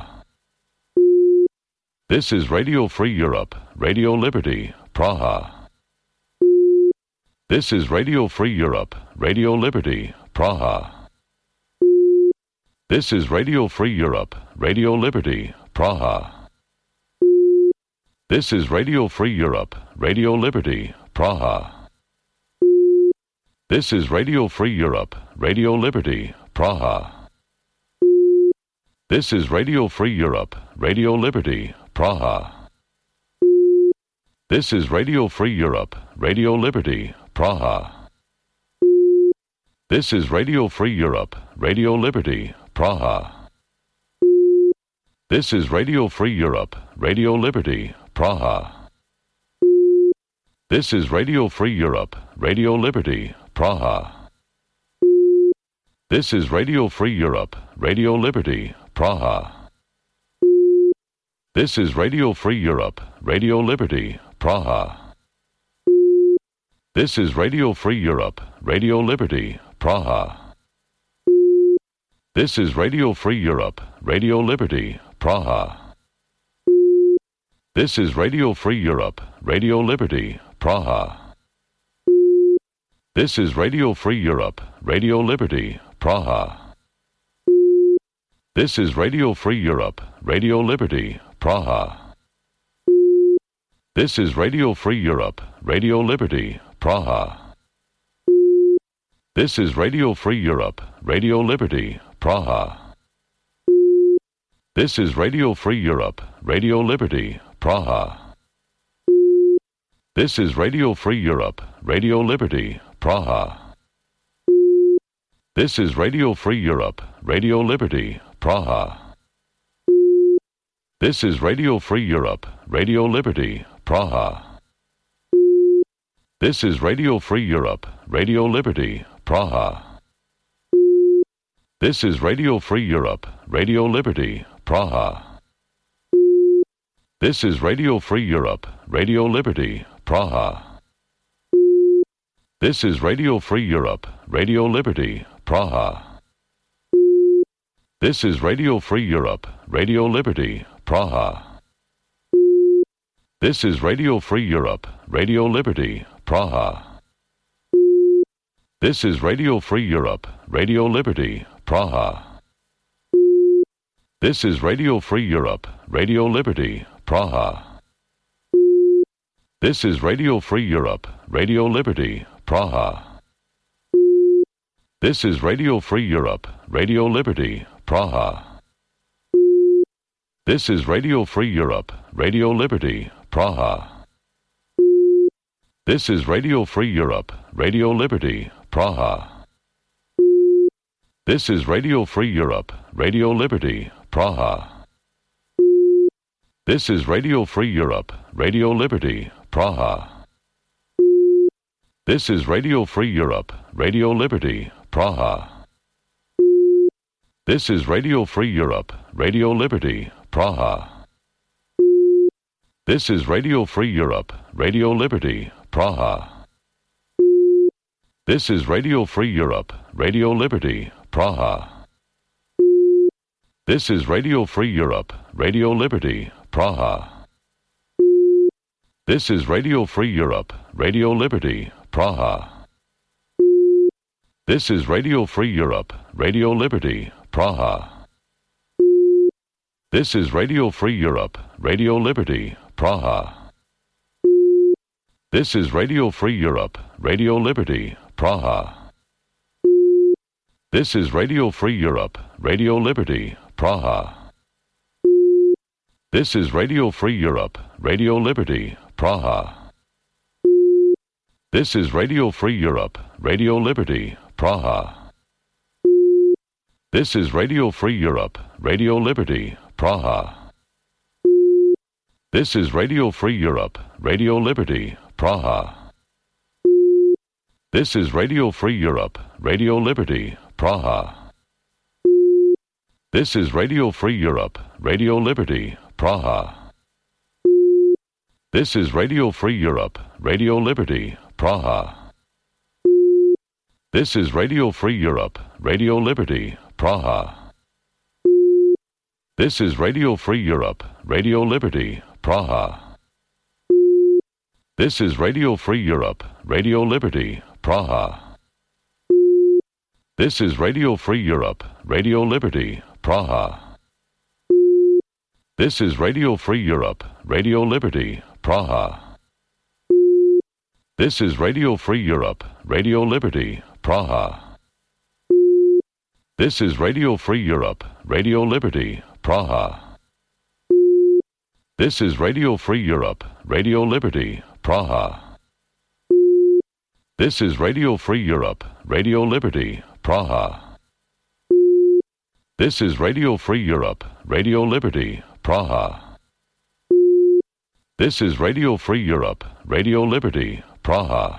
This is Radio Free Europe, Radio Liberty, Praha. This is Radio Free Europe, Radio Liberty, Praha. This is Radio Free Europe, Radio Liberty, Praha. This is Radio Free Europe, Radio Liberty, Praha. This is Radio Free Europe, Radio Liberty, Praha. This is Radio Free Europe, Radio Liberty, Praha. This is Radio Free Europe, Radio Liberty, Praha. This is Radio Free Europe, Radio Liberty, Praha. This is Radio Free Europe, Radio Liberty, Praha. This is Radio Free Europe, Radio Liberty, Praha. This is Radio Free Europe, Radio Liberty, Praha. This is Radio Free Europe, Radio Liberty, Praha. This is Radio Free Europe, Radio Liberty, Praha. This is Radio Free Europe, Radio Liberty, Praha. This is Radio Free Europe, Radio Liberty, Praha. This is Radio Free Europe, Radio Liberty, Praha. This is Radio Free Europe, Radio Liberty, Praha. This is Radio Free Europe, Radio Liberty, Praha. This is Radio Free Europe, Radio Liberty, Praha. This is Radio Free Europe, Radio Liberty, Praha. This is Radio Free Europe, Radio Liberty, Praha. This is Radio Free Europe, Radio Liberty, Praha. This is Radio Free Europe, Radio Liberty, Praha. This is Radio Free Europe, Radio Liberty, Praha. This is Radio Free Europe, Radio Liberty, Praha. This is Radio Free Europe, Radio Liberty, Praha. This is Radio Free Europe, Radio Liberty, Praha. This is Radio Free Europe, Radio Liberty, Praha. This is Radio Free Europe, Radio Liberty, Praha. This is Radio Free Europe, Radio Liberty, Praha. This is Radio Free Europe, Radio Liberty, Praha. This is Radio Free Europe, Radio Liberty, Praha. This is Radio Free Europe, Radio Liberty, Praha. This is Radio Free Europe, Radio Liberty, Praha. This is Radio Free Europe, Radio Liberty, Praha. This is Radio Free Europe, Radio Liberty, Praha. This is Radio Free Europe, Radio Liberty, Praha. This is Radio Free Europe, Radio Liberty, Praha. This is Radio Free Europe, Radio Liberty, Praha. This is Radio Free Europe, Radio Liberty, Praha. This is Radio Free Europe, Radio Liberty, Praha. This is Radio Free Europe, Radio Liberty, Praha. This is Radio Free Europe, Radio Liberty, Praha. This is Radio Free Europe, Radio Liberty, Praha. This is Radio Free Europe, Radio Liberty, Praha. This is Radio Free Europe, Radio Liberty, Praha. This is Radio Free Europe, Radio Liberty, Praha. This is Radio Free Europe, Radio Liberty, Praha. This is Radio Free Europe, Radio Liberty, Praha. This is Radio Free Europe, Radio Liberty, Praha. This is Radio Free Europe, Radio Liberty, Praha. This is Radio Free Europe, Radio Liberty, Praha. This is Radio Free Europe, Radio Liberty, Praha. This is Radio Free Europe, Radio Liberty, Praha. This is Radio Free Europe, Radio Liberty, Praha. This is Radio Free Europe, Radio Liberty, Praha. This is Radio Free Europe, Radio Liberty, Praha. This is Radio Free Europe, Radio Liberty, Praha. This is Radio Free Europe, Radio Liberty, Praha. This is Radio Free Europe, Radio Liberty, Praha. This is Radio Free Europe, Radio Liberty, Praha. This is Radio Free Europe, Radio Liberty, Praha. This is Radio Free Europe, Radio Liberty, Praha. This is Radio Free Europe, Radio Liberty, Praha. This is Radio Free Europe, Radio Liberty, Praha.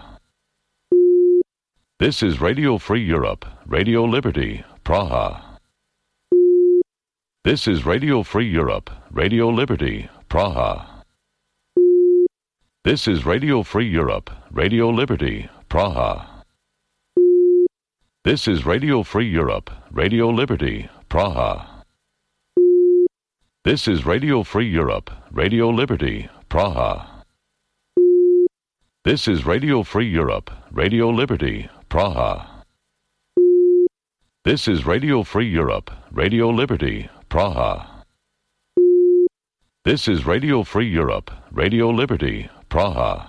This is Radio Free Europe, Radio Liberty, Praha. This is Radio Free Europe, Radio Liberty, Praha. This is Radio Free Europe, Radio Liberty, Praha. This is Radio Free Europe, Radio Liberty, Praha. This is Radio Free Europe, Radio Liberty, Praha. This is Radio Free Europe, Radio Liberty, Praha. This is Radio Free Europe, Radio Liberty, Praha. This is Radio Free Europe, Radio Liberty, Praha.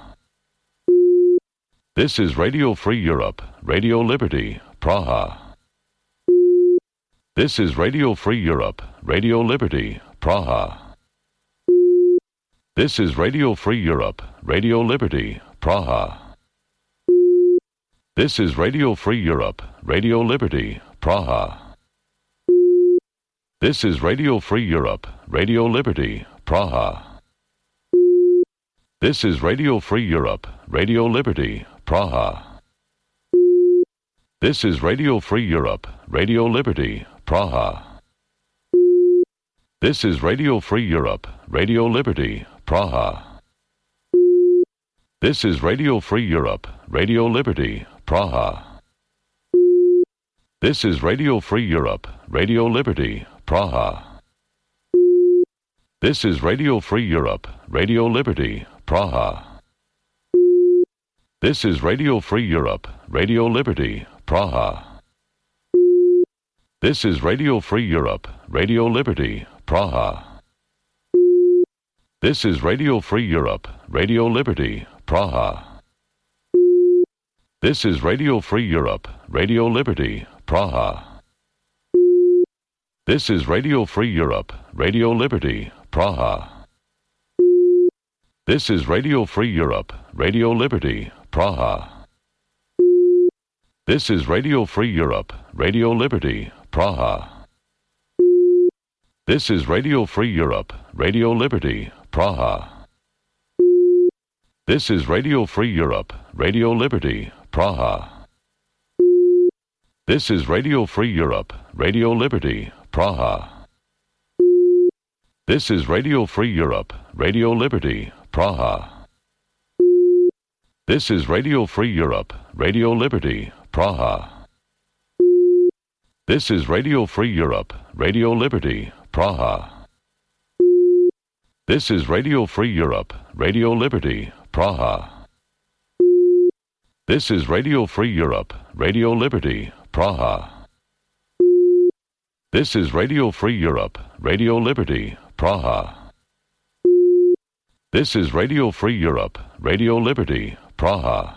This is Radio Free Europe, Radio Liberty, Praha. This is Radio Free Europe, Radio Liberty, Praha. This is Radio Free Europe, Radio Liberty, Praha. This is Radio Free Europe, Radio Liberty, Praha. This is Radio Free Europe, Radio Liberty, Praha. This is Radio Free Europe, Radio Liberty, Praha. This is Radio Free Europe, Radio Liberty, Praha. This is Radio Free Europe, Radio Liberty, Praha. This is Radio Free Europe, Radio Liberty, Praha. This is Radio Free Europe, Radio Liberty, Praha. This is Radio Free Europe, Radio Liberty, Praha. This is Radio Free Europe, Radio Liberty, Praha. This is Radio Free Europe, Radio Liberty, Praha. This is Radio Free Europe, Radio Liberty, Praha. This is Radio Free Europe, Radio Liberty, Praha. This is Radio Free Europe, Radio Liberty, Praha. This is Radio Free Europe, Radio Liberty, Praha. This is Radio Free Europe, Radio Liberty, Praha. This is Radio Free Europe, Radio Liberty, Praha. This is Radio Free Europe, Radio Liberty, Praha. This is Radio Free Europe, Radio Liberty, Praha. This is Radio Free Europe, Radio Liberty, Praha. This is Radio Free Europe, Radio Liberty, Praha. This is Radio Free Europe, Radio Liberty, Praha. This is Radio Free Europe, Radio Liberty, Praha. This is Radio Free Europe, Radio Liberty, Praha. This is Radio Free Europe, Radio Liberty, Praha. This is Radio Free Europe, Radio Liberty, Praha.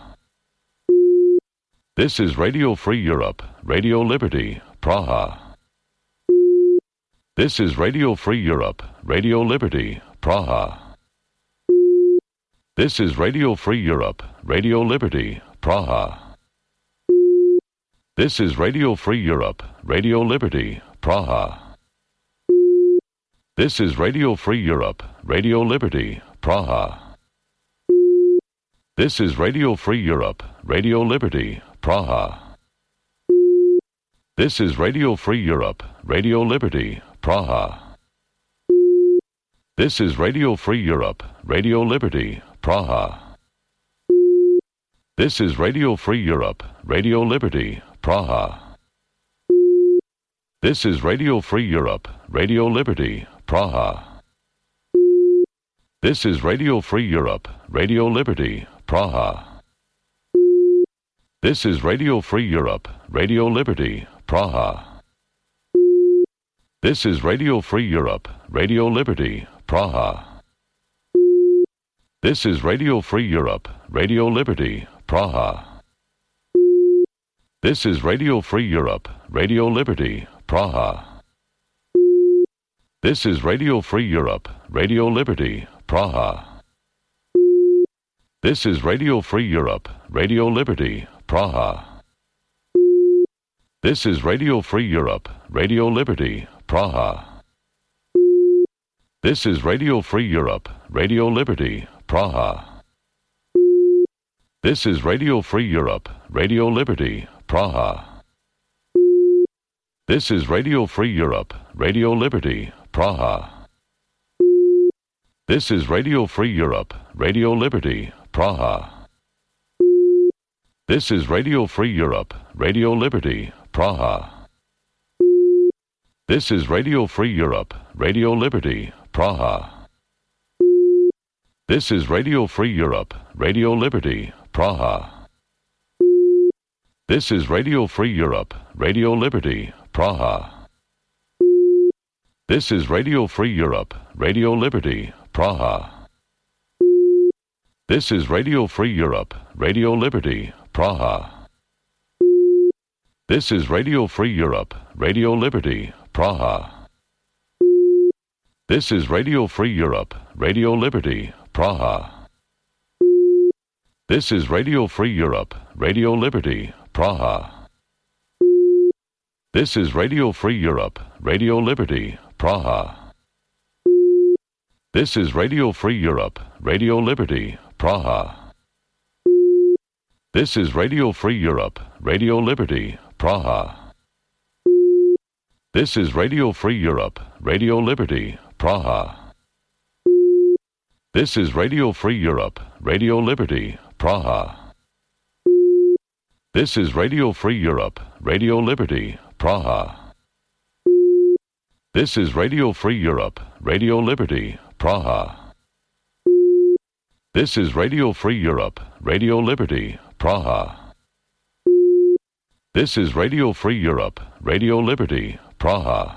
This is Radio Free Europe, Radio Liberty, Praha. This is Radio Free Europe, Radio Liberty, Praha. This is Radio Free Europe, Radio Liberty, Praha. This is Radio Free Europe, Radio Liberty, Praha. This is Radio Free Europe, Radio Liberty, Praha. This is Radio Free Europe, Radio Liberty, Praha. This is Radio Free Europe, Radio Liberty, Praha. This is Radio Free Europe, Radio Liberty, Praha. This is Radio Free Europe, Radio Liberty, Praha. This is Radio Free Europe, Radio Liberty, Praha. This is Radio Free Europe, Radio Liberty, Praha. This is Radio Free Europe, Radio Liberty, Praha. This is Radio Free Europe, Radio Liberty, Praha. This is Radio Free Europe, Radio Liberty, Praha. This is Radio Free Europe, Radio Liberty, Praha. This is Radio Free Europe, Radio Liberty, Praha. This is Radio Free Europe, Radio Liberty, Praha. This is Radio Free Europe, Radio Liberty, Praha. This is Radio Free Europe, Radio Liberty, Praha. This is Radio Free Europe, Radio Liberty, Praha. This is Radio Free Europe, Radio Liberty, Praha. This is Radio Free Europe, Radio Liberty, Praha. This is Radio Free Europe, Radio Liberty, Praha. This is Radio Free Europe, Radio Liberty, Praha. This is Radio Free Europe, Radio Liberty, Praha. This is Radio Free Europe, Radio Liberty, Praha. This is Radio Free Europe, Radio Liberty, Praha. This is Radio Free Europe, Radio Liberty, Praha. This is Radio Free Europe, Radio Liberty, Praha. This is Radio Free Europe, Radio Liberty, Praha. This is Radio Free Europe, Radio Liberty, Praha. This is Radio Free Europe, Radio Liberty, Praha. This is Radio Free Europe, Radio Liberty, Praha. This is Radio Free Europe, Radio Liberty, Praha. This is Radio Free Europe, Radio Liberty, Praha. This is Radio Free Europe, Radio Liberty, Praha. This is Radio Free Europe, Radio Liberty, Praha. This is Radio Free Europe, Radio Liberty, Praha. This is Radio Free Europe, Radio Liberty, Praha. This is Radio Free Europe, Radio Liberty, Praha.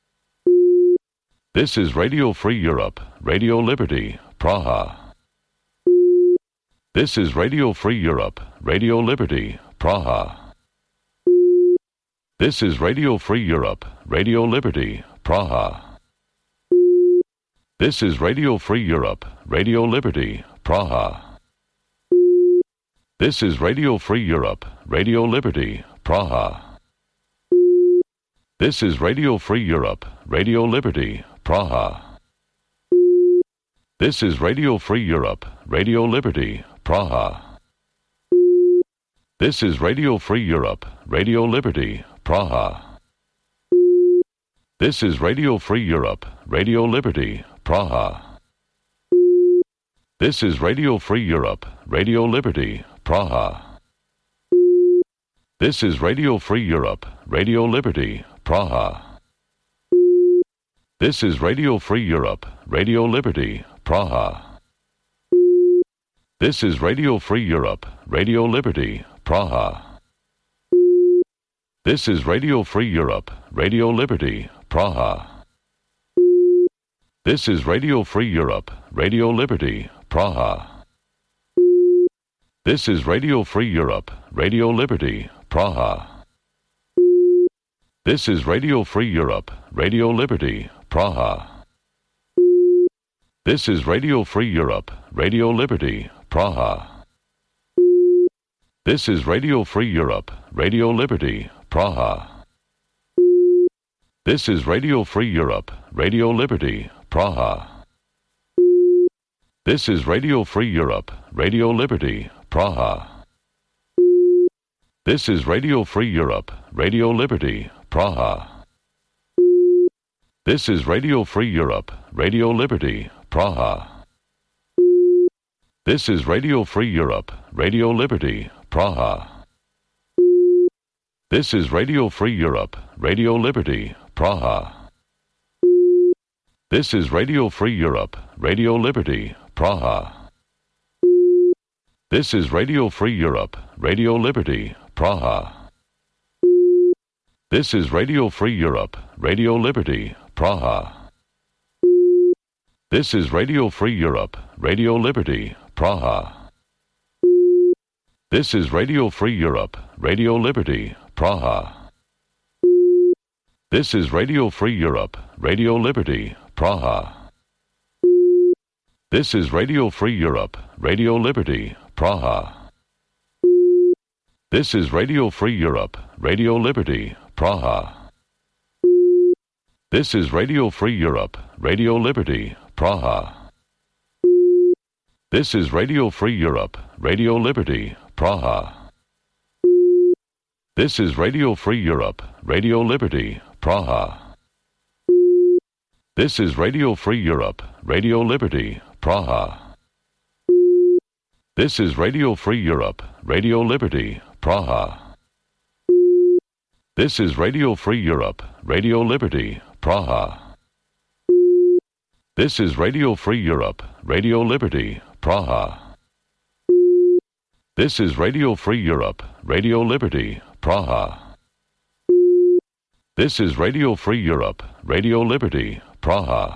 This is Radio Free Europe, Radio Liberty, Praha. This is Radio Free Europe, Radio Liberty, Praha. This is Radio Free Europe, Radio Liberty, Praha. This is Radio Free Europe, Radio Liberty, Praha. This is Radio Free Europe, Radio Liberty, Praha. This is Radio Free Europe, Radio Liberty, Praha. This is Radio Free Europe, Radio Liberty, Praha. This is Radio Free Europe, Radio Liberty, Praha. This is Radio Free Europe, Radio Liberty, Praha. This is Radio Free Europe, Radio Liberty, Praha. This is Radio Free Europe, Radio Liberty, Praha. This is Radio Free Europe, Radio Liberty, Praha. This is Radio Free Europe, Radio Liberty, Praha. This is Radio Free Europe, Radio Liberty, Praha. This is Radio Free Europe, Radio Liberty, Praha. This is Radio Free Europe, Radio Liberty, Praha. This is Radio Free Europe, Radio Liberty, Praha. This is Radio Free Europe, Radio Liberty, Praha. This is Radio Free Europe, Radio Liberty, Praha. This is Radio Free Europe, Radio Liberty, Praha. This is Radio Free Europe, Radio Liberty, Praha. This is Radio Free Europe, Radio Liberty, Praha. This is Radio Free Europe, Radio Liberty, Praha. This is Radio Free Europe, Radio Liberty, Praha. This is Radio Free Europe, Radio Liberty, Praha. This is Radio Free Europe, Radio Liberty, Praha. This is Radio Free Europe, Radio Liberty, Praha. This is Radio Free Europe, Radio Liberty, Praha. This is Radio Free Europe, Radio Liberty, Praha. This is Radio Free Europe, Radio Liberty, Praha. This is Radio Free Europe, Radio Liberty, Praha. This is Radio Free Europe, Radio Liberty, Praha. This is Radio Free Europe, Radio Liberty, Praha. This is Radio Free Europe, Radio Liberty, Praha. This is Radio Free Europe, Radio Liberty, Praha. This is Radio Free Europe, Radio Liberty, Praha. This is Radio Free Europe, Radio Liberty, Praha. This is Radio Free Europe, Radio Liberty, Praha. This is Radio Free Europe, Radio Liberty, Praha. This is Radio Free Europe, Radio Liberty, Praha. This is Radio Free Europe, Radio Liberty, Praha. This is Radio Free Europe, Radio Liberty, Praha.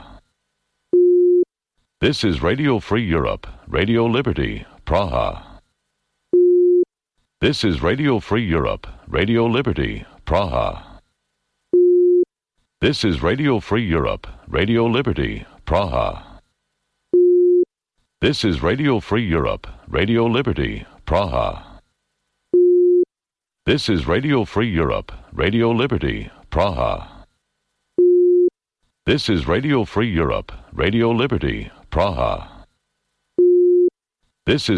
This is Radio Free Europe, Radio Liberty, Praha. This is Radio Free Europe, Radio Liberty, Praha. This is Radio Free Europe, Radio Liberty, Praha. This is Radio Free Europe, Radio Liberty, Praha. This is Radio Free Europe, Radio Liberty, Praha. This is Radio Free Europe, Radio Liberty, Praha. This is